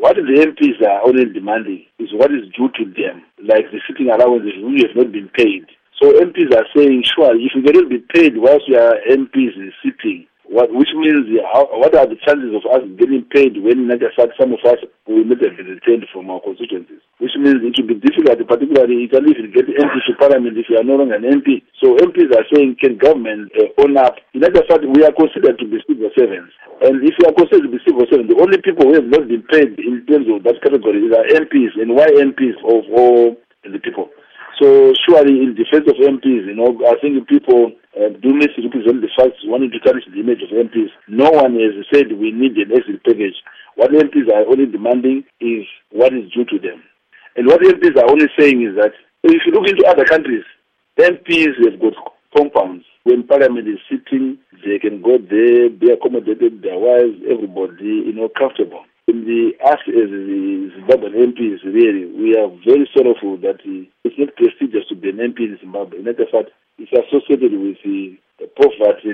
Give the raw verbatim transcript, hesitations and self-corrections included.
What the M Ps are only demanding is what is due to them, like the sitting allowances which have not been paid. So M Ps are saying, sure, if you cannot be paid whilst your M Ps is sitting, what, which means uh, how, what are the chances of us getting paid when, like I said, some of us will not have been retained from our constituencies? Which means it will be difficult, particularly you can even get M P to parliament if you are no longer an M P. So M Ps are saying, can government uh, own up? In other words, we are considered to be civil servants. And if you are considered to be civil servants, the only people who have not been paid in terms of that category are M Ps. And why M Ps of all the people? So surely in defense of M Ps, you know, I think people uh, do misrepresent the facts, wanting to tarnish the image of M Ps. No one has said we need an exit package. What M Ps are only demanding is what is due to them. And what M Ps are only saying is that if you look into other countries, M Ps have got compounds. When Parliament is sitting, they can go there, be accommodated, their wives, everybody, you know, comfortable. In the us as the Zimbabwean M Ps, really, we are very sorrowful that uh, it's not prestigious to be an M P in Zimbabwe. In fact, it's associated with the, the poverty